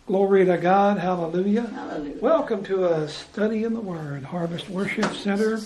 Glory to God. Hallelujah. Hallelujah. Welcome to a study in the Word, Harvest Worship Center.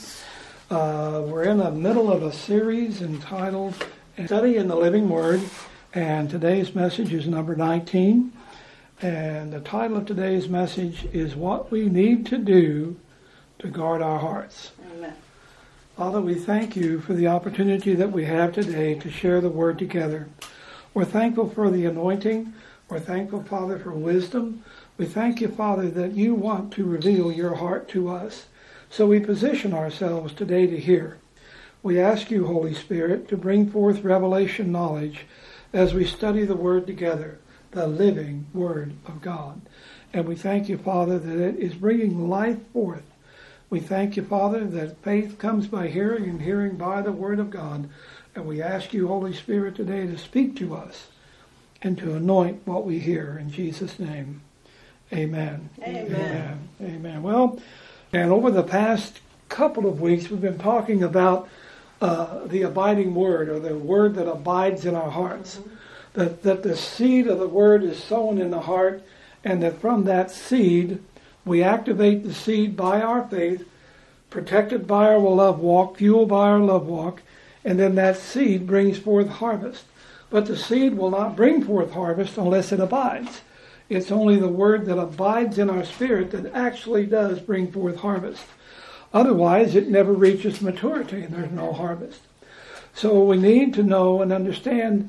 We're in the middle of a series entitled Study in the Living Word, and today's message is number 19. And the title of today's message is What We Need to Do to Guard Our Hearts. Amen. Father, we thank you for the opportunity that we have today to share the Word together. We're thankful for the anointing. We're thankful, Father, for wisdom. We thank you, Father, that you want to reveal your heart to us. So we position ourselves today to hear. We ask you, Holy Spirit, to bring forth revelation knowledge as we study the Word together, the living Word of God. And we thank you, Father, that it is bringing life forth. We thank you, Father, that faith comes by hearing and hearing by the Word of God. And we ask you, Holy Spirit, today to speak to us and to anoint what we hear. In Jesus' name, amen. Amen. Amen. Well, and over the past couple of weeks, we've been talking about the abiding Word, or the Word that abides in our hearts. That the seed of the Word is sown in the heart, and that from that seed, we activate the seed by our faith, protected by our love walk, fueled by our love walk, and then that seed brings forth harvest. But the seed will not bring forth harvest unless it abides. It's only the Word that abides in our spirit that actually does bring forth harvest. Otherwise, it never reaches maturity and there's no harvest. So we need to know and understand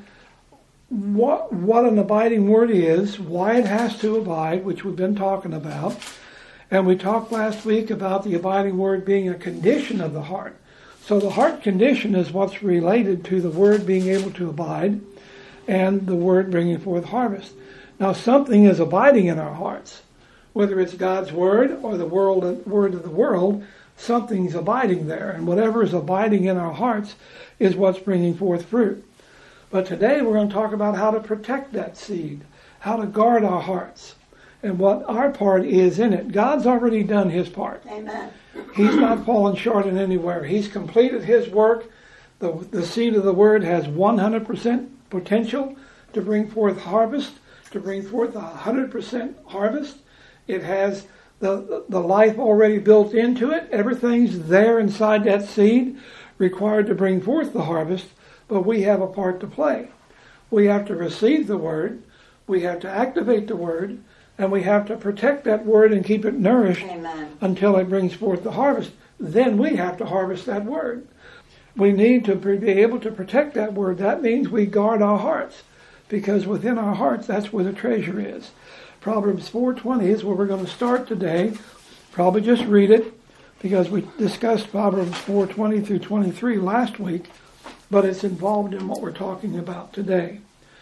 what an abiding Word is, why it has to abide, which we've been talking about. And we talked last week about the abiding Word being a condition of the heart. So the heart condition is what's related to the Word being able to abide and the Word bringing forth harvest. Now something is abiding in our hearts. Whether it's God's Word or the word of the world, something's abiding there. And whatever is abiding in our hearts is what's bringing forth fruit. But today we're going to talk about how to protect that seed, how to guard our hearts, and what our part is in it. God's already done His part. Amen. He's not fallen short in anywhere. He's completed His work. The seed of the Word has 100% potential to bring forth harvest, to bring forth 100% harvest. It has the life already built into it. Everything's there inside that seed required to bring forth the harvest, but we have a part to play. We have to receive the Word, we have to activate the Word, and we have to protect that Word and keep it nourished Amen. until it brings forth the harvest. Then we have to harvest that Word. We need to be able to protect that Word. That means we guard our hearts, because within our hearts, that's where the treasure is. Proverbs 4:20 is where we're going to start today. Probably just read it, because we discussed Proverbs 4:20 through 23 last week, but it's involved in what we're talking about today.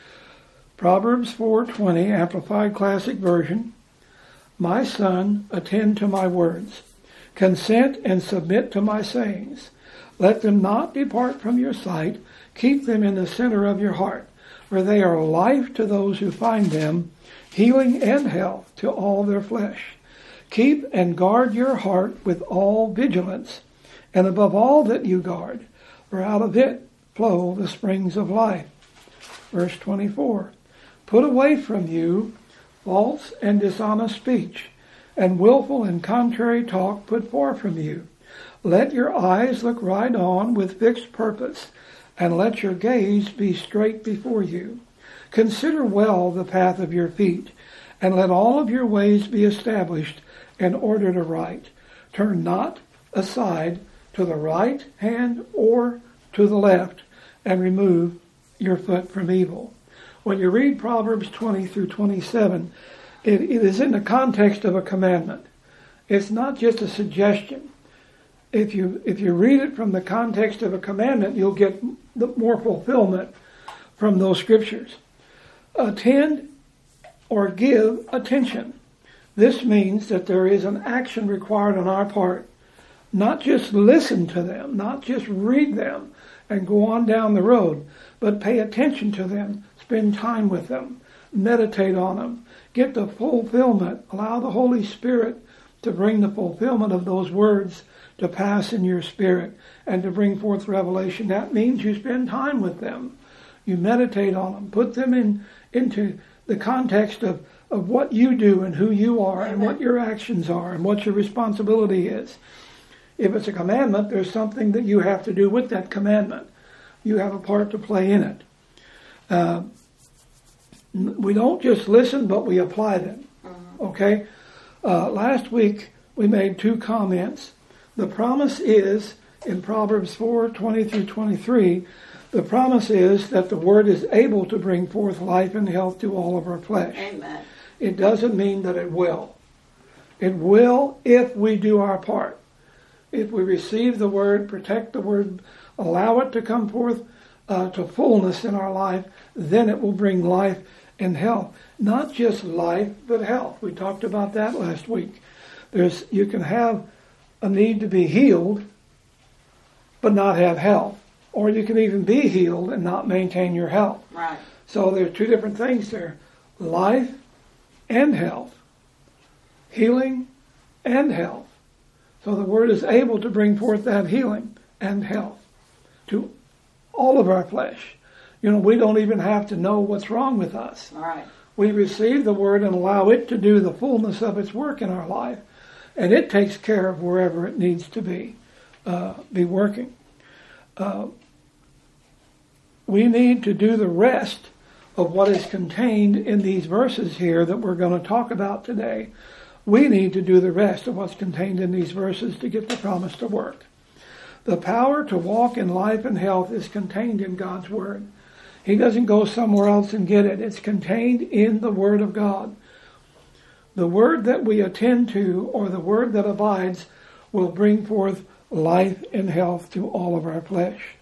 Proverbs 4:20, Amplified Classic Version. My son, attend to my words. Consent and submit to my sayings. Let them not depart from your sight. Keep them in the center of your heart, for they are life to those who find them, healing and health to all their flesh. Keep and guard your heart with all vigilance, and above all that you guard, for out of it flow the springs of life. Verse 24. Put away from you false and dishonest speech, and willful and contrary talk put far from you. Let your eyes look right on with fixed purpose, and let your gaze be straight before you. Consider well the path of your feet, and let all of your ways be established and ordered aright. Turn not aside to the right hand or to the left, and remove your foot from evil. When you read Proverbs 20 through 27, it is in the context of a commandment. It's not just a suggestion. If you read it from the context of a commandment, you'll get more fulfillment from those scriptures. Attend or give attention. This means that there is an action required on our part. Not just listen to them, not just read them and go on down the road, but pay attention to them, spend time with them, meditate on them, get the fulfillment, allow the Holy Spirit to bring the fulfillment of those words to pass in your spirit and to bring forth revelation. That means you spend time with them. You meditate on them. Put them into the context of of what you do and who you are and what your actions are and what your responsibility is. If it's a commandment, there's something that you have to do with that commandment. You have a part to play in it. We don't just listen, but we apply them. Okay? Last week, we made 2 comments. The promise is, in Proverbs 4:20 through 23, the promise is that the Word is able to bring forth life and health to all of our flesh. Amen. It doesn't mean that it will. It will if we do our part. If we receive the Word, protect the Word, allow it to come forth to fullness in our life, then it will bring life and health. Not just life, but health. We talked about that last week. You can have a need to be healed, but not have health. Or you can even be healed and not maintain your health. Right. So there are 2 different things there. Life and health. Healing and health. So the Word is able to bring forth that healing and health to all of our flesh. We don't even have to know what's wrong with us. All right. We receive the Word and allow it to do the fullness of its work in our life. And it takes care of wherever it needs to be working. We need to do the rest of what is contained in these verses here that we're going to talk about today. We need to do the rest of what's contained in these verses to get the promise to work. The power to walk in life and health is contained in God's Word. He doesn't go somewhere else and get it. It's contained in the Word of God. The Word that we attend to, or the Word that abides, will bring forth life and health to all of our flesh.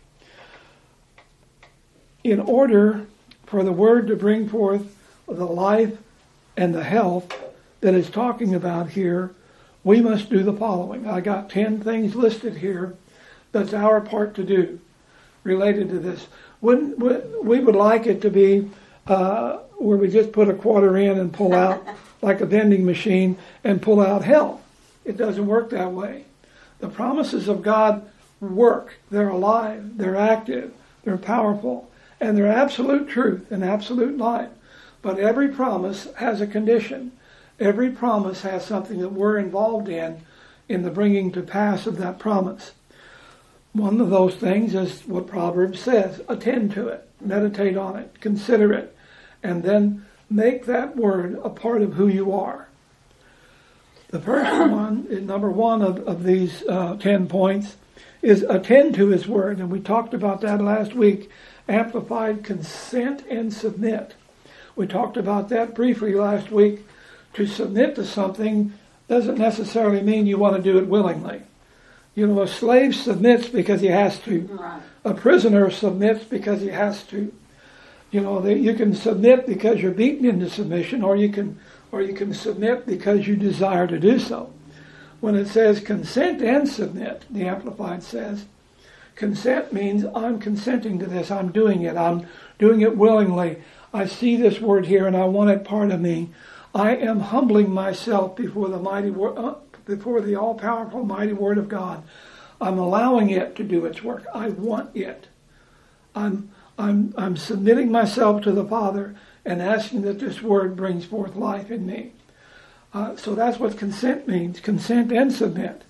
In order for the Word to bring forth the life and the health that it's talking about here, we must do the following. I got 10 things listed here that's our part to do related to this. We would like it to be where we just put a quarter in and pull out like a vending machine and pull out health. It doesn't work that way. The promises of God work. They're alive. They're active. They're powerful. And they're absolute truth and absolute life. But every promise has a condition. Every promise has something that we're involved in the bringing to pass of that promise. One of those things is what Proverbs says. Attend to it. Meditate on it. Consider it. And then make that Word a part of who you are. The first one, number 1 of these 10 points, is attend to His Word. And we talked about that last week. Amplified, consent and submit. We talked about that briefly last week. To submit to something doesn't necessarily mean you want to do it willingly. A slave submits because he has to. Right. A prisoner submits because he has to. You can submit because you're beaten into submission, or you can submit because you desire to do so. When it says consent and submit, the Amplified says, consent means I'm consenting to this. I'm doing it. I'm doing it willingly. I see this word here and I want it part of me. I am humbling myself before the before the all-powerful, mighty Word of God. I'm allowing it to do its work. I want it. I'm submitting myself to the Father and asking that this Word brings forth life in me. So that's what consent means. Consent and submit.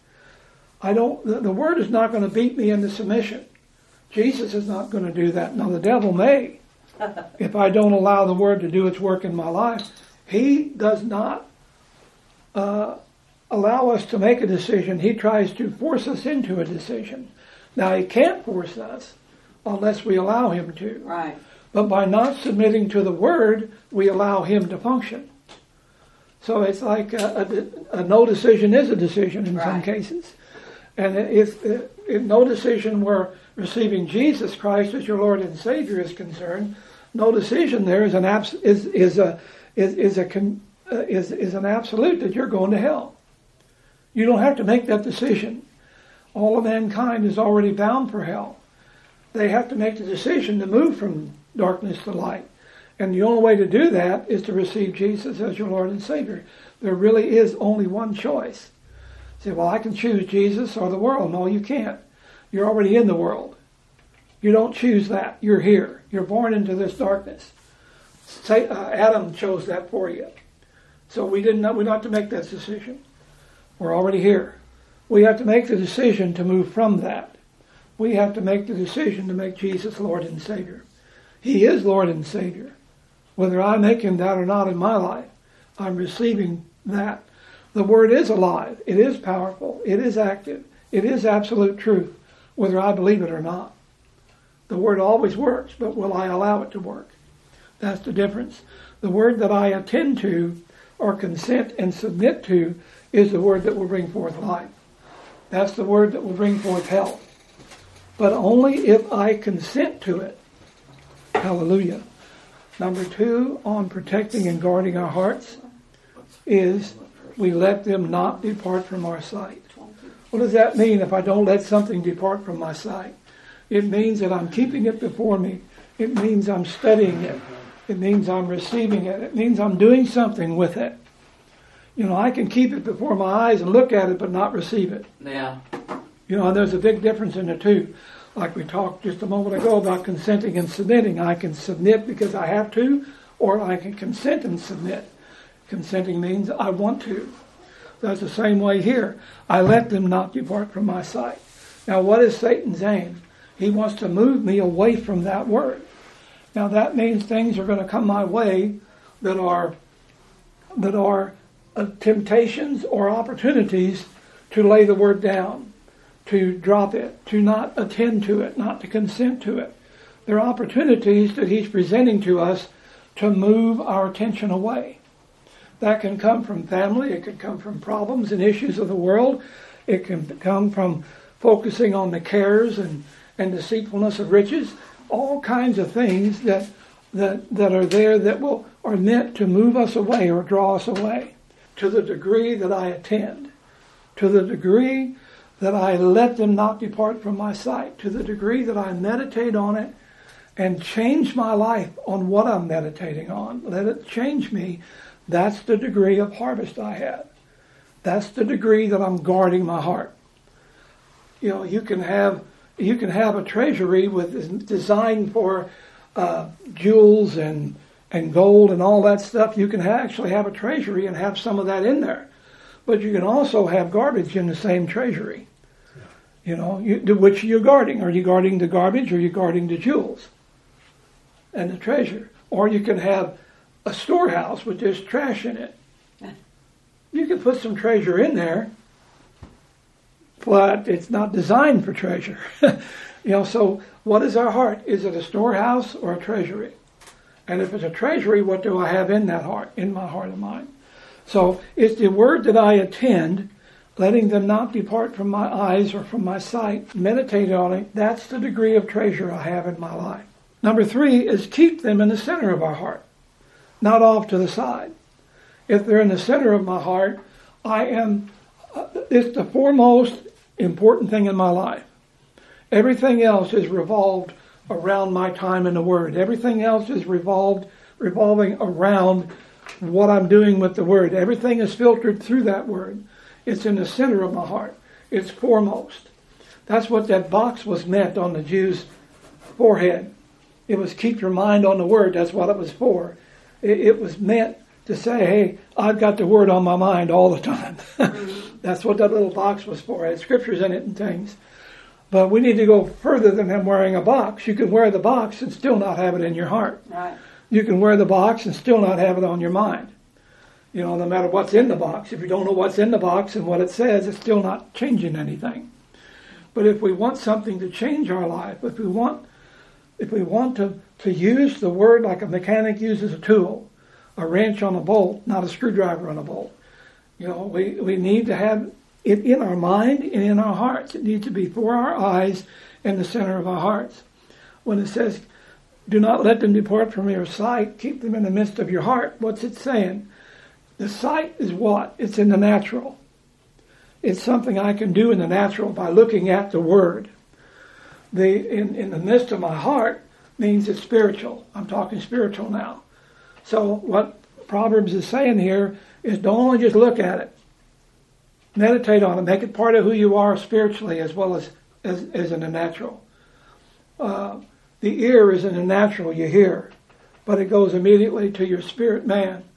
The Word is not going to beat me into submission. Jesus is not going to do that. Now the devil may, if I don't allow the Word to do its work in my life. He does not allow us to make a decision. He tries to force us into a decision. Now, he can't force us unless we allow him to. Right. But by not submitting to the Word, we allow him to function. So it's like a no decision is a decision in some cases. And if no decision where receiving Jesus Christ as your Lord and Savior is concerned, no decision there is an absolute that you're going to hell. You don't have to make that decision. All of mankind is already bound for hell. They have to make the decision to move from darkness to light. And the only way to do that is to receive Jesus as your Lord and Savior. There really is only one choice. You say, well, I can choose Jesus or the world. No, you can't. You're already in the world. You don't choose that. You're here. You're born into this darkness. Adam chose that for you. So we don't have to make that decision. We're already here. We have to make the decision to move from that. We have to make the decision to make Jesus Lord and Savior. He is Lord and Savior. Whether I make him that or not in my life, I'm receiving that. The Word is alive. It is powerful. It is active. It is absolute truth, whether I believe it or not. The Word always works, but will I allow it to work? That's the difference. The Word that I attend to or consent and submit to is the Word that will bring forth life. That's the Word that will bring forth health. But only if I consent to it. Hallelujah. Number 2 on protecting and guarding our hearts is we let them not depart from our sight. What does that mean if I don't let something depart from my sight? It means that I'm keeping it before me. It means I'm studying it. It means I'm receiving it. It means I'm doing something with it. You know, I can keep it before my eyes and look at it but not receive it. Yeah. You know, and there's a big difference in the two. Like we talked just a moment ago about consenting and submitting. I can submit because I have to, or I can consent and submit. Consenting means I want to. That's the same way here. I let them not depart from my sight. Now, what is Satan's aim? He wants to move me away from that word. Now, that means things are going to come my way that are temptations or opportunities to lay the word down, to drop it, to not attend to it, not to consent to it. There are opportunities that he's presenting to us to move our attention away. That can come from family. It can come from problems and issues of the world. It can come from focusing on the cares and deceitfulness of riches. All kinds of things that are there that are meant to move us away or draw us away. To the degree that I attend, to the degree that I let them not depart from my sight, to the degree that I meditate on it and change my life on what I'm meditating on. Let it change me. That's the degree of harvest I have. That's the degree that I'm guarding my heart. You know, you can have a treasury with designed for jewels and gold and all that stuff. You can actually have a treasury and have some of that in there. But you can also have garbage in the same treasury. You know, which you're guarding. Are you guarding the garbage or are you guarding the jewels and the treasure? Or you can have a storehouse with just trash in it. You can put some treasure in there, but it's not designed for treasure. You know, so what is our heart? Is it a storehouse or a treasury? And if it's a treasury, what do I have in that heart, in my heart and mind? So it's the word that I attend, letting them not depart from my eyes or from my sight, meditate on it. That's the degree of treasure I have in my life. Number 3 is keep them in the center of our heart, not off to the side. If they're in the center of my heart, it's the foremost important thing in my life. Everything else is revolved around my time in the Word. Everything else is revolving around what I'm doing with the Word. Everything is filtered through that Word. It's in the center of my heart. It's foremost. That's what that box was meant on the Jew's forehead. It was keep your mind on the Word. That's what it was for. It was meant to say, hey, I've got the Word on my mind all the time. That's what that little box was for. It had scriptures in it and things. But we need to go further than him wearing a box. You can wear the box and still not have it in your heart. Right. You can wear the box and still not have it on your mind. You know, no matter what's in the box. If you don't know what's in the box and what it says, it's still not changing anything. But if we want something to change our life, if we want to use the Word like a mechanic uses a tool, a wrench on a bolt, not a screwdriver on a bolt. You know, we need to have it in our mind and in our hearts. It needs to be for our eyes and the center of our hearts. When it says, do not let them depart from your sight, keep them in the midst of your heart, what's it saying? The sight is what? It's in the natural. It's something I can do in the natural by looking at the Word. In the midst of my heart means it's spiritual. I'm talking spiritual now. So what Proverbs is saying here is don't only just look at it. Meditate on it. Make it part of who you are spiritually as well as in the natural. The ear is in the natural, you hear. But it goes immediately to your spirit man.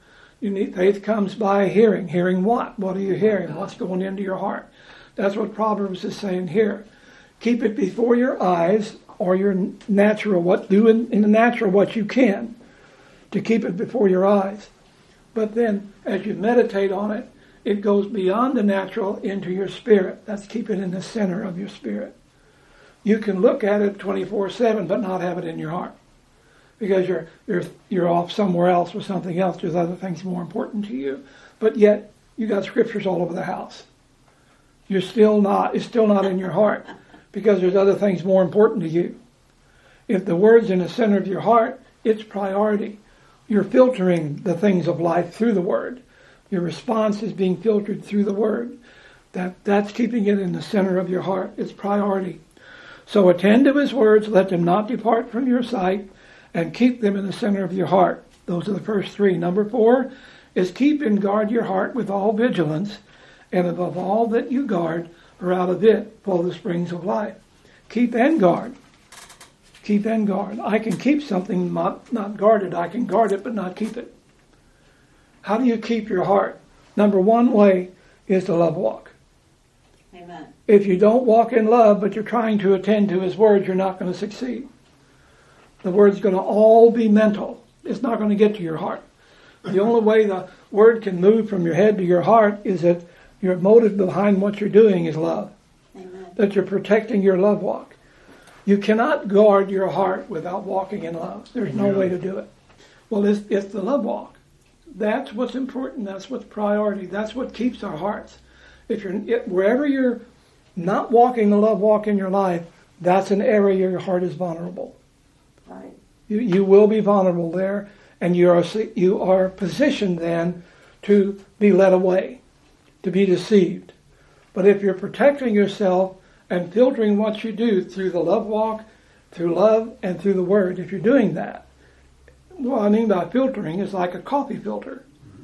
Faith comes by hearing. Hearing what? What are you hearing? What's going into your heart? That's what Proverbs is saying here. Keep it before your eyes, or your natural. Do in the natural what you can to keep it before your eyes. But then, as you meditate on it, it goes beyond the natural into your spirit. That's keep it in the center of your spirit. You can look at it 24/7, but not have it in your heart, because you're off somewhere else with something else. There's other things more important to you, but yet you got scriptures all over the house. It's still not in your heart, because there's other things more important to you. If the word's in the center of your heart, it's priority. You're filtering the things of life through the word. Your response is being filtered through the word. That's keeping it in the center of your heart. It's priority. So attend to his words, let them not depart from your sight, and keep them in the center of your heart. Those are the first three. Number 4 is keep and guard your heart with all vigilance, and above all that you guard, or out of it flow the springs of life. Keep and guard. Keep and guard. I can keep something not guarded. I can guard it but not keep it. How do you keep your heart? Number 1 way is to love walk. Amen. If you don't walk in love, but you're trying to attend to his word, you're not going to succeed. The word's going to all be mental. It's not going to get to your heart. The only way the word can move from your head to your heart is that your motive behind what you're doing is love. Amen. That you're protecting your love walk. You cannot guard your heart without walking in love. There's no way to do it. Well, it's the love walk. That's what's important. That's what's priority. That's what keeps our hearts. Wherever you're not walking the love walk in your life, that's an area your heart is vulnerable. Right. You will be vulnerable there, and you are positioned then to be led away, to be deceived. But if you're protecting yourself and filtering what you do through the love walk, through love, and through the word, if you're doing that, what I mean by filtering is like a coffee filter.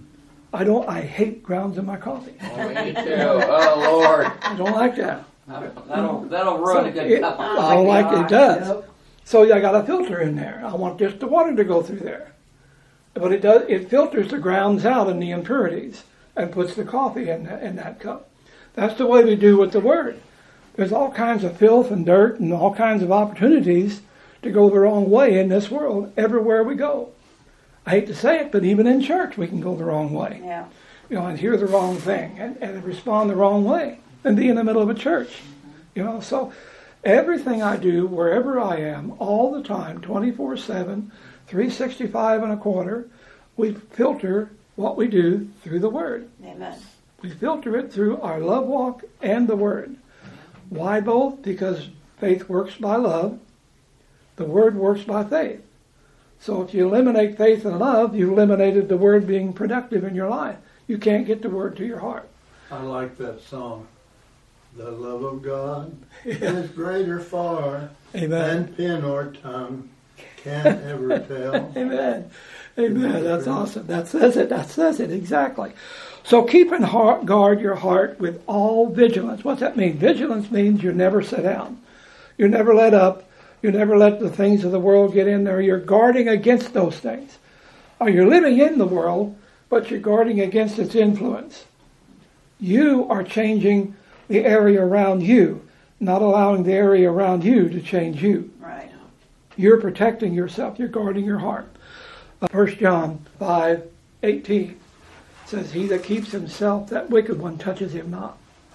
I hate grounds in my coffee. Oh, me too. Oh, Lord. I don't like that. That'll ruin a good cup of coffee. I don't like it does. So I got a filter in there. I want just the water to go through there. But it filters the grounds out and the impurities and puts the coffee in that cup. That's the way we do with the word. There's all kinds of filth and dirt and all kinds of opportunities to go the wrong way in this world everywhere we go. I hate to say it, but even in church we can go the wrong way. Yeah. And hear the wrong thing and respond the wrong way and be in the middle of a church. So everything I do, wherever I am, all the time, 24/7, 365 and a quarter, we filter what we do through the Word. Amen. We filter it through our love walk and the Word. Why both? Because faith works by love. The Word works by faith. So if you eliminate faith and love, you've eliminated the Word being productive in your life. You can't get the Word to your heart. I like that song. The love of God is greater far Amen. than pen or tongue can ever tell. Amen. Amen. That's awesome. That says it. That says it. Exactly. So keep and guard your heart with all vigilance. What's that mean? Vigilance means you never sit down. You never let up. You never let the things of the world get in there. You're guarding against those things. Or you're living in the world, but you're guarding against its influence. You are changing the area around you, not allowing the area around you to change you. Right. You're protecting yourself. You're guarding your heart. 1 John 5:18 says, "He that keeps himself, that wicked one touches him not."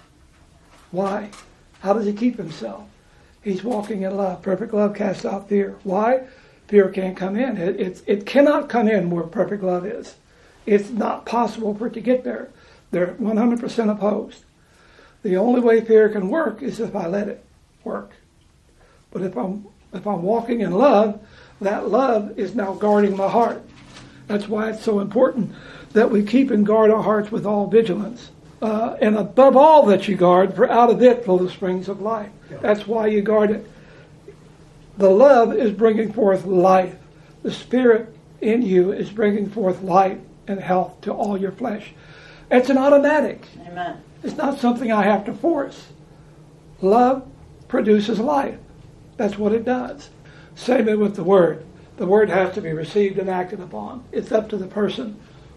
Why? How does he keep himself? He's walking in love. Perfect love casts out fear. Why? Fear can't come in. It cannot come in where perfect love is. It's not possible for it to get there. They're 100% opposed. The only way fear can work is if I let it work. But if I'm walking in love, that love is now guarding my heart. That's why it's so important that we keep and guard our hearts with all vigilance. And above all that you guard, for out of it flow the springs of life. That's why you guard it. The love is bringing forth life. The Spirit in you is bringing forth life and health to all your flesh. It's an automatic. Amen. It's not something I have to force. Love produces life. That's what it does. Same with the Word. The Word has to be received and acted upon. It's up to the person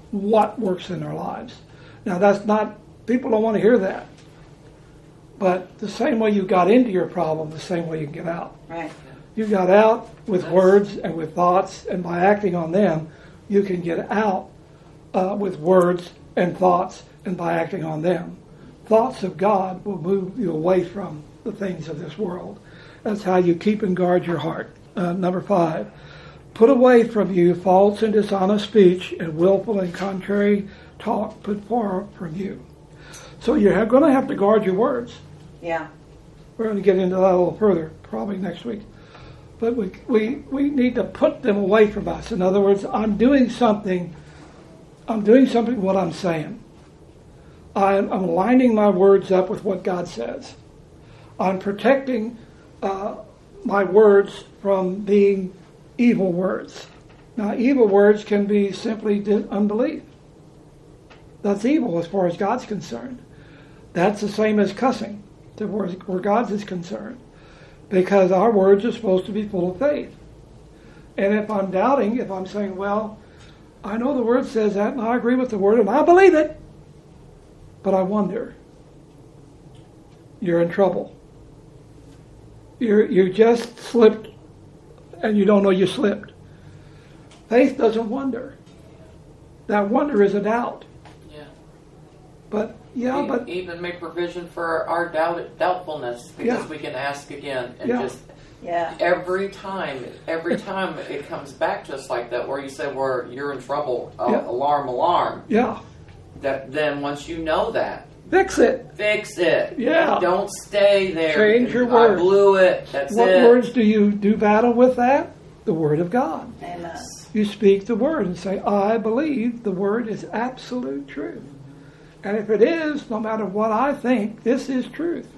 what works in their lives. Now that's not, people don't want to hear that. But the same way you got into your problem, the same way you can get out. Right. You got out with words and with thoughts, and by acting on them, you can get out with words and thoughts, and by acting on them. Thoughts of God will move you away from the things of this world. That's how you keep and guard your heart. Number 5, put away from you false and dishonest speech and willful and contrary talk. Put far from you. So you're going to have to guard your words. Yeah. We're going to get into that a little further, probably next week. But we need to put them away from us. In other words, I'm doing something what I'm saying. I'm lining my words up with what God says. I'm protecting my words from being evil words. Now, evil words can be simply unbelief. That's evil as far as God's concerned. That's the same as cussing, where God's is concerned. Because our words are supposed to be full of faith. And if I'm doubting, if I'm saying, well, I know the Word says that, and I agree with the Word, and I believe it, but I wonder, you're in trouble. You just slipped, and you don't know you slipped. Faith doesn't wonder. That wonder is a doubt. Yeah. But even make provision for our doubtfulness, because we can ask again, and just every time it comes back to us like that, where you say, "Well, you're in trouble," alarm. Yeah. Then once you know that, fix it. Yeah. Don't stay there. Change your words. I blew it. That's what it. What words do you do battle with that? The Word of God. Amen. You speak the Word and say, I believe the Word is absolute truth. And if it is, no matter what I think, this is truth.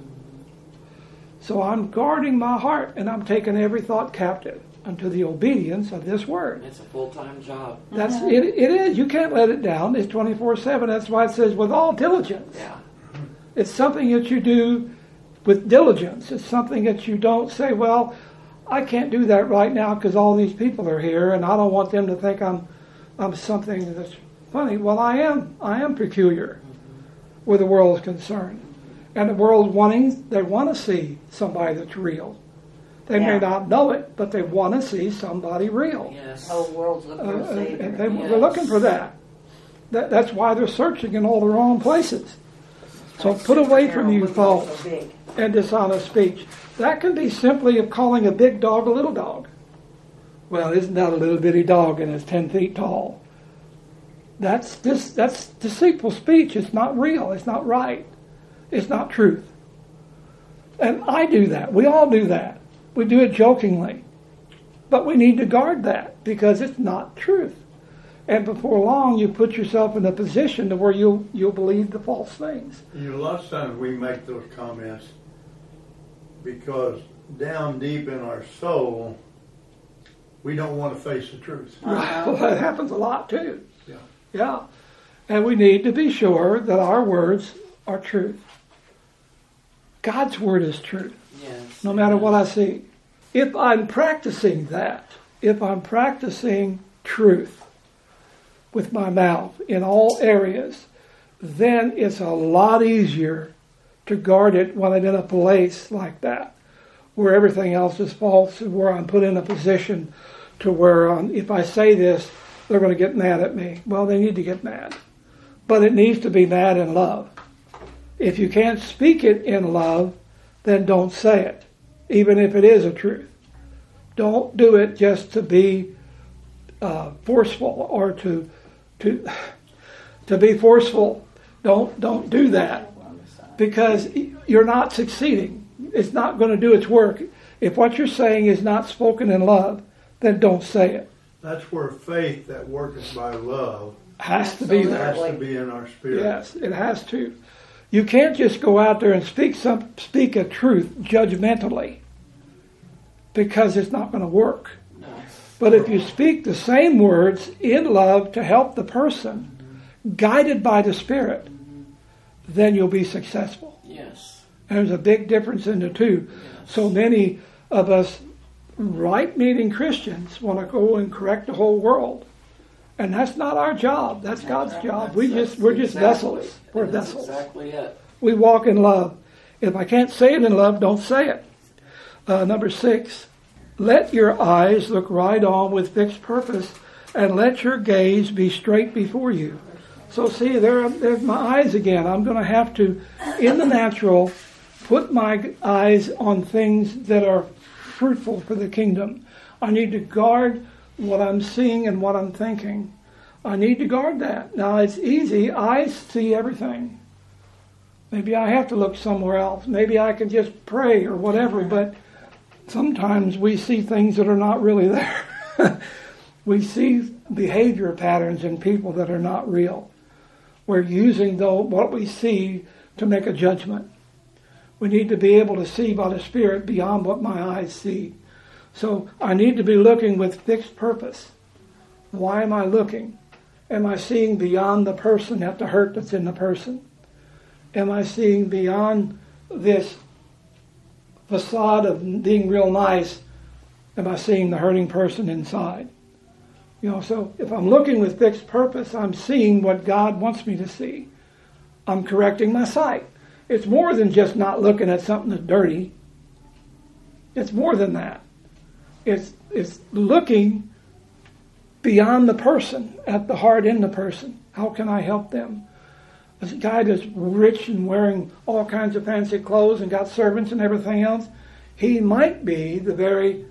So I'm guarding my heart, and I'm taking every thought captive unto the obedience of this Word. It's a full-time job. That's it. It is. You can't let it down. It's 24/7. That's why it says with all diligence. Yeah. It's something that you do with diligence. It's something that you don't say, well, I can't do that right now because all these people are here, and I don't want them to think I'm something that's funny. Well, I am peculiar where the world is concerned. And the world's they want to see somebody that's real. They may not know it, but they want to see somebody real. Yes. The whole world's looking for a Savior. They're looking for that. That's why they're searching in all the wrong places. So put away from you false and dishonest speech. That can be simply of calling a big dog a little dog. Well, isn't that a little bitty dog and it's 10 feet tall? That's deceitful speech. It's not real. It's not right. It's not truth. And I do that. We all do that. We do it jokingly. But we need to guard that because it's not truth. And before long, you put yourself in a position to where you'll believe the false things. You know, a lot of times we make those comments because down deep in our soul, we don't want to face the truth. Right. Well, that happens a lot too. Yeah. Yeah. And we need to be sure that our words are truth. God's word is truth. Yes. No matter what I see. If I'm practicing that, if I'm practicing truth with my mouth in all areas, then it's a lot easier to guard it when I'm in a place like that, where everything else is false, and where I'm put in a position to where if I say this, they're going to get mad at me. Well, they need to get mad. But it needs to be mad in love. If you can't speak it in love, then don't say it, even if it is a truth. Don't do it just to be forceful or to be forceful. Don't do that because you're not succeeding. It's not going to do its work. If what you're saying is not spoken in love, then don't say it. That's where faith that worketh by love has to be there. Has to be in our spirit. Yes, it has to. You can't just go out there and speak a truth judgmentally because it's not going to work. No. But if you speak the same words in love to help the person, guided by the Spirit, then you'll be successful. Yes. And there's a big difference in the two. Yes. So many of us right-meaning Christians want to go and correct the whole world And that's not our job. That's God's job. We're just vessels. We're vessels. That's exactly it. We walk in love. If I can't say it in love, don't say it. Number 6, let your eyes look right on with fixed purpose, and let your gaze be straight before you. So see, there's my eyes again. I'm going to have to, in the natural, put my eyes on things that are fruitful for the kingdom. I need to guard what I'm seeing and what I'm thinking. I need to guard that. Now, it's easy. Eyes see everything. Maybe I have to look somewhere else. Maybe I can just pray or whatever, but sometimes we see things that are not really there. We see behavior patterns in people that are not real. We're using, though, what we see to make a judgment. We need to be able to see by the Spirit beyond what my eyes see. So I need to be looking with fixed purpose. Why am I looking? Am I seeing beyond the person at the hurt that's in the person? Am I seeing beyond this facade of being real nice? Am I seeing the hurting person inside? So if I'm looking with fixed purpose, I'm seeing what God wants me to see. I'm correcting my sight. It's more than just not looking at something that's dirty. It's more than that. It's looking beyond the person, at the heart in the person. How can I help them? This guy that's rich and wearing all kinds of fancy clothes and got servants and everything else, he might be the very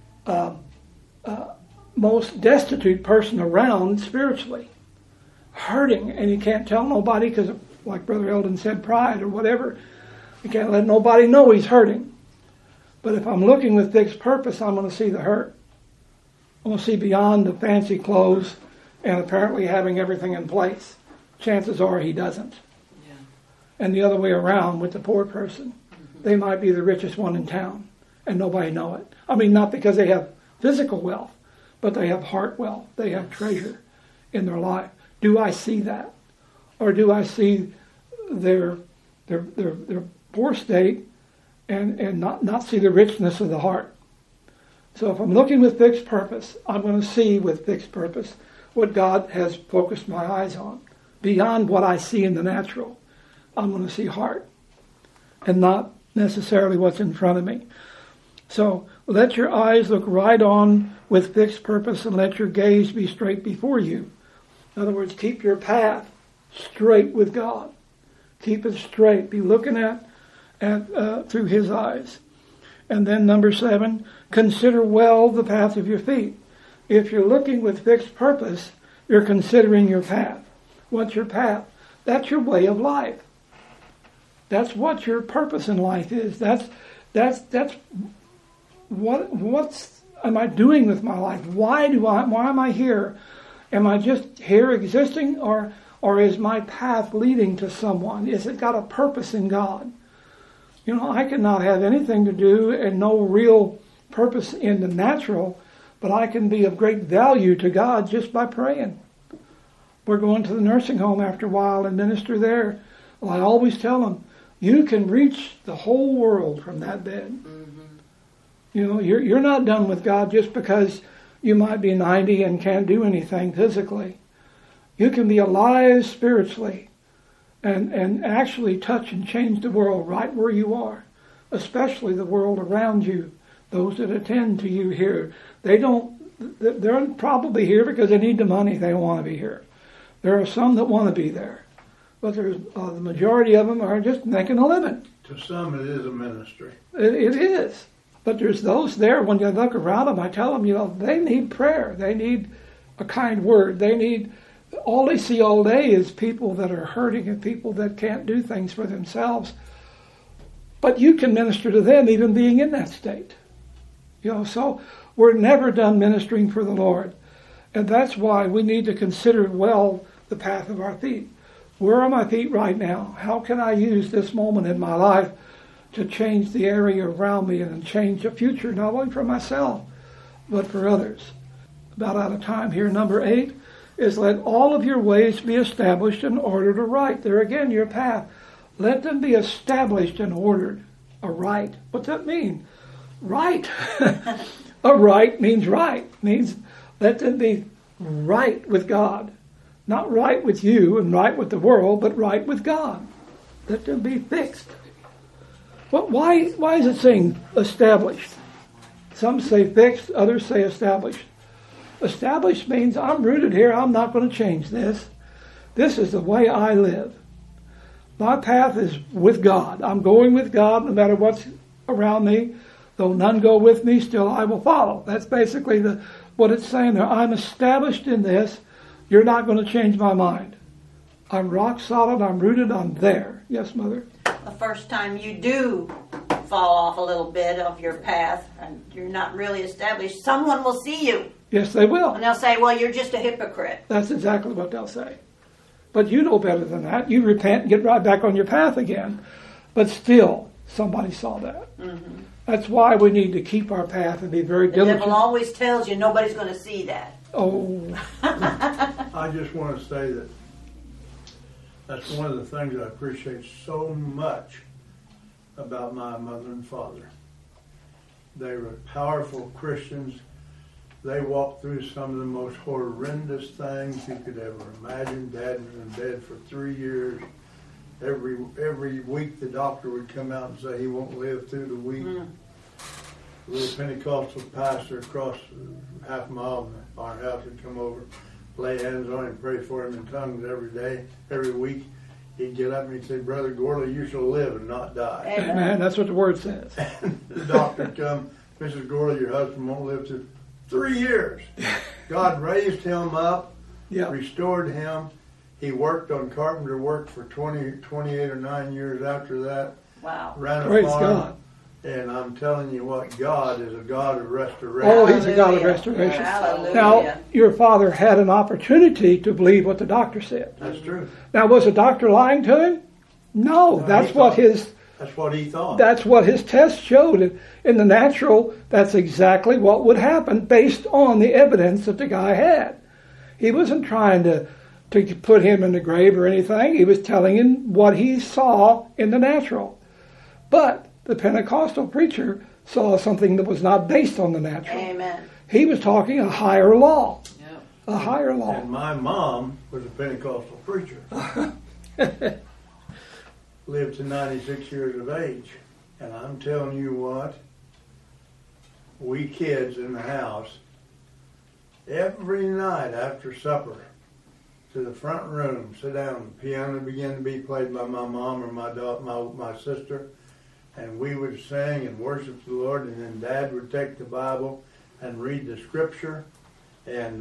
most destitute person around spiritually, hurting, and he can't tell nobody because, like Brother Eldon said, pride or whatever. He can't let nobody know he's hurting. But if I'm looking with fixed purpose, I'm going to see the hurt. I'm going to see beyond the fancy clothes and apparently having everything in place. Chances are he doesn't. Yeah. And the other way around with the poor person. Mm-hmm. They might be the richest one in town and nobody know it. I mean, not because they have physical wealth, but they have heart wealth. They have treasure in their life. Do I see that? Or do I see their poor state and not see the richness of the heart? So if I'm looking with fixed purpose, I'm going to see with fixed purpose what God has focused my eyes on. Beyond what I see in the natural, I'm going to see heart and not necessarily what's in front of me. So let your eyes look right on with fixed purpose and let your gaze be straight before you. In other words, keep your path straight with God. Keep it straight. Be looking at through His eyes. And then number 7, consider well the path of your feet. If you're looking with fixed purpose, you're considering your path. What's your path? That's your way of life. That's what your purpose in life is. That's what am I doing with my life? Why am I here? Am I just here existing, or is my path leading to someone? Is it got a purpose in God? I cannot have anything to do and no real purpose in the natural, but I can be of great value to God just by praying. We're going to the nursing home after a while and minister there. Well, I always tell them, you can reach the whole world from that bed. Mm-hmm. You're not done with God just because you might be 90 and can't do anything physically. You can be alive spiritually and actually touch and change the world right where you are, especially the world around you, those that attend to you here. They're probably here because they need the money. They want to be here. There are some that want to be there, but there's the majority of them are just making a living. To some, it is a ministry. It is. But there's those there, when you look around them, I tell them, they need prayer. They need a kind word. All they see all day is people that are hurting and people that can't do things for themselves. But you can minister to them even being in that state. So we're never done ministering for the Lord. And that's why we need to consider well the path of our feet. Where are my feet right now? How can I use this moment in my life to change the area around me and change the future, not only for myself, but for others? About out of time here. Number 8 is let all of your ways be established and ordered aright. There again, your path. Let them be established and ordered aright. What's that mean? Right. Aright means right. Means let them be right with God. Not right with you and right with the world, but right with God. Let them be fixed. Well, why is it saying established? Some say fixed, others say established. Established means I'm rooted here, I'm not going to change this. This is the way I live. My path is with God. I'm going with God no matter what's around me. Though none go with me, still I will follow. That's basically what it's saying there. I'm established in this. You're not going to change my mind. I'm rock solid. I'm rooted. I'm there. Yes, Mother? The first time you do fall off a little bit of your path and you're not really established, someone will see you. Yes, they will. And they'll say, well, you're just a hypocrite. That's exactly what they'll say. But you know better than that. You repent and get right back on your path again. But still, somebody saw that. Mm-hmm. That's why we need to keep our path and be very diligent. The devil always tells you nobody's going to see that. Oh. I just want to say that that's one of the things I appreciate so much about my mother and father. They were powerful Christians. They walked through some of the most horrendous things you could ever imagine. Dad was in bed for 3 years. Every week the doctor would come out and say he won't live through the week. Mm. A little Pentecostal pastor across half a mile from our house would come over, lay hands on him, pray for him in tongues every day, every week. He'd get up and he'd say, Brother Gorley, you shall live and not die. Amen. That's what the word says. And the doctor would come, Mrs. Gorley, your husband won't live through 3 years. God raised him up, restored him. He worked on carpenter work for 28 or 9 years after that. Wow. Ran a Praise farm. God. And I'm telling you what, God is a God of restoration. Oh, He's a God of restoration. Hallelujah. Now, your father had an opportunity to believe what the doctor said. That's true. Now, was the doctor lying to him? No, that's what he thought. That's what his test showed. In the natural, that's exactly what would happen based on the evidence that the guy had. He wasn't trying to put him in the grave or anything. He was telling him what he saw in the natural. But the Pentecostal preacher saw something that was not based on the natural. Amen. He was talking a higher law. Yep. A higher law. And my mom was a Pentecostal preacher. Lived to 96 years of age. And I'm telling you what, we kids in the house, every night after supper, to the front room, sit down, the piano began to be played by my mom or my sister, and we would sing and worship the Lord, and then Dad would take the Bible and read the Scripture, and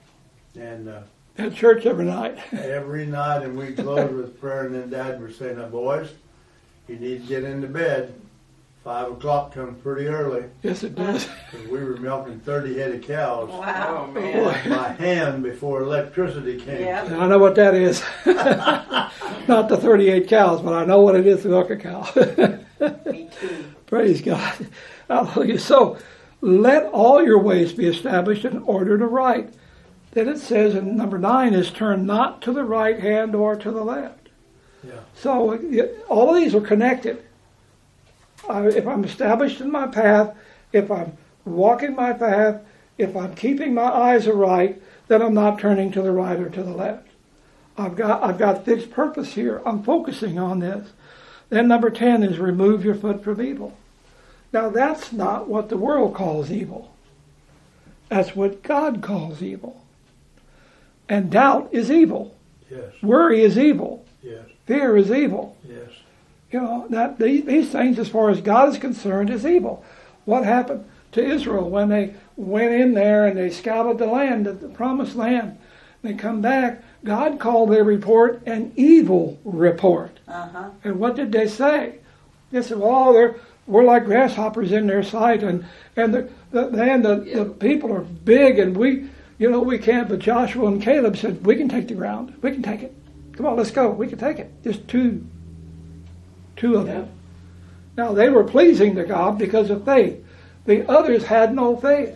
at church every night. Every night, and we'd close with prayer, and then Dad would say, now boys, you need to get into bed. 5 o'clock comes pretty early. Yes, it does. We were milking 30 head of cows. Wow. Oh, man. By hand before electricity came. Yep. I know what that is. Not the 38 cows, but I know what it is to milk a cow. Me too. Praise God. Hallelujah. So, let all your ways be established in order to right. Then it says in number 9 is turn not to the right hand or to the left. Yeah. So, all of these are connected. If I'm established in my path, if I'm walking my path, if I'm keeping my eyes aright, then I'm not turning to the right or to the left. I've got fixed purpose here. I'm focusing on this. Then number 10 is remove your foot from evil. Now that's not what the world calls evil. That's what God calls evil. And doubt is evil. Yes. Worry is evil. Yes. Fear is evil. Yes. You know, that these things, as far as God is concerned, is evil. What happened to Israel when they went in there and they scouted the land, the promised land? They come back. God called their report an evil report. Uh-huh. And what did they say? They said, well, we're like grasshoppers in their sight, and the people are big, and we can't. But Joshua and Caleb said, we can take the ground. We can take it. Come on, let's go. We can take it. Just two of them. Now, they were pleasing to God because of faith. The others had no faith.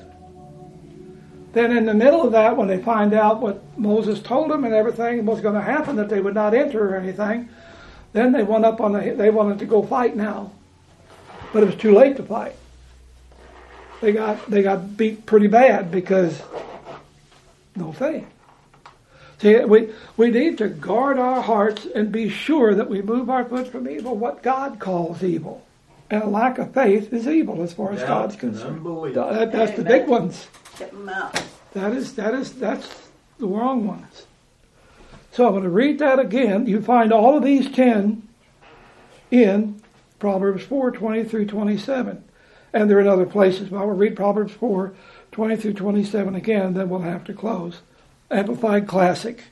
Then in the middle of that, when they find out what Moses told them and everything was going to happen, that they would not enter or anything, then they went up they wanted to go fight now. But it was too late to fight. They got beat pretty bad because no faith. See, we need to guard our hearts and be sure that we move our foot from evil, what God calls evil. And a lack of faith is evil as far as God's concerned. That's the big ones. Get them out. That's the wrong ones. So I'm going to read that again. You find all of these 10 in Proverbs 4, 20 through 27. And they're in other places, but we'll read Proverbs 4, 20 through 27 again, and then we'll have to close. Amplified Classic.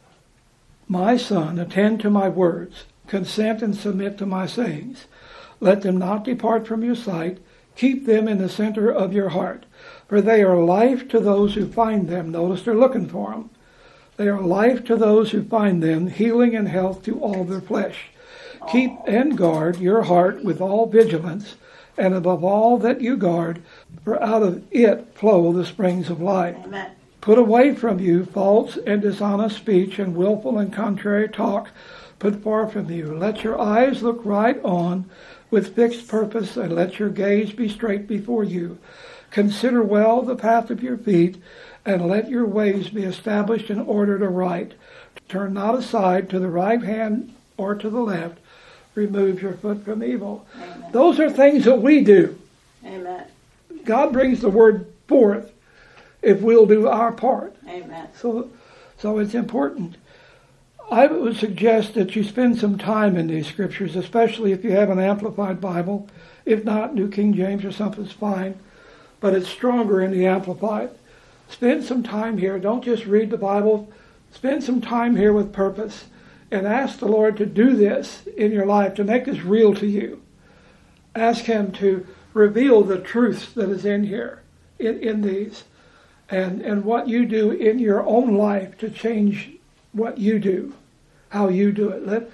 My son, attend to my words. Consent and submit to my sayings. Let them not depart from your sight. Keep them in the center of your heart. For they are life to those who find them. Notice they're looking for them. They are life to those who find them, healing and health to all their flesh. Keep and guard your heart with all vigilance, and above all that you guard, for out of it flow the springs of life. Amen. Put away from you false and dishonest speech and willful and contrary talk. Put far from you. Let your eyes look right on with fixed purpose, and let your gaze be straight before you. Consider well the path of your feet, and let your ways be established and ordered aright. Turn not aside to the right hand or to the left. Remove your foot from evil. Amen. Those are things that we do. Amen. God brings the word forth if we'll do our part. Amen. So it's important. I would suggest that you spend some time in these scriptures, especially if you have an Amplified Bible. If not, New King James or something's fine, but it's stronger in the Amplified. Spend some time here. Don't just read the Bible. Spend some time here with purpose and ask the Lord to do this in your life, to make this real to you. Ask Him to reveal the truths that is in here, in these, and what you do in your own life to change what you do, how you do it.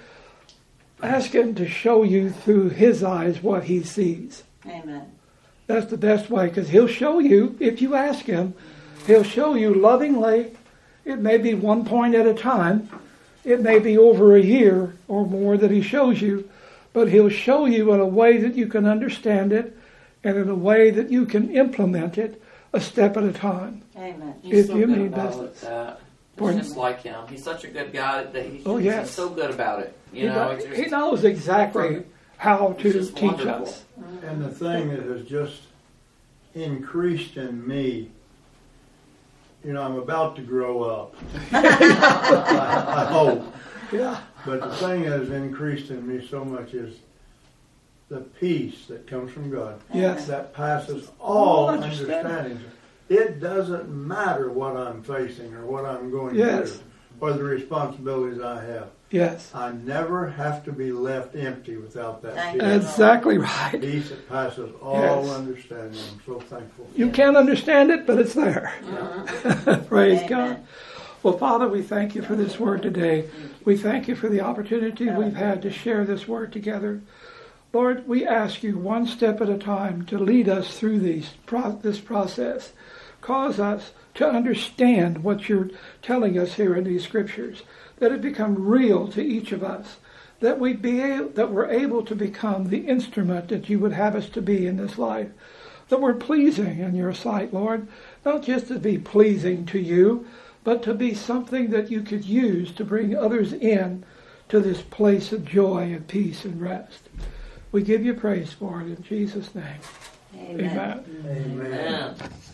Ask Him to show you through His eyes what He sees. Amen. That's the best way, because He'll show you, if you ask Him, He'll show you lovingly. It may be one point at a time. It may be over a year or more that He shows you, but He'll show you in a way that you can understand it and in a way that you can implement it a step at a time. Amen. He's if so you good mean about business. That. Pardon? It's just like Him. He's such a good guy that yes. He's so good about it. He knows exactly how to teach wonderful. us. And the thing that has just increased in me, I'm about to grow up. I hope. Yeah. But the thing that has increased in me so much is the peace that comes from God. Yes. That passes all understanding. It doesn't matter what I'm facing or what I'm going through or the responsibilities I have. Yes. I never have to be left empty without that peace. Exactly right. Peace that passes all understanding. I'm so thankful. You can't understand it, but it's there. Praise Amen. God. Well, Father, we thank you for this word today. We thank you for the opportunity we've had to share this word together. Lord, we ask you one step at a time to lead us through this process. Cause us to understand what you're telling us here in these scriptures, that it become real to each of us, that we're able to become the instrument that you would have us to be in this life, that we're pleasing in your sight, Lord, not just to be pleasing to you, but to be something that you could use to bring others in to this place of joy and peace and rest. We give you praise for it in Jesus' name. Amen. Amen. Amen.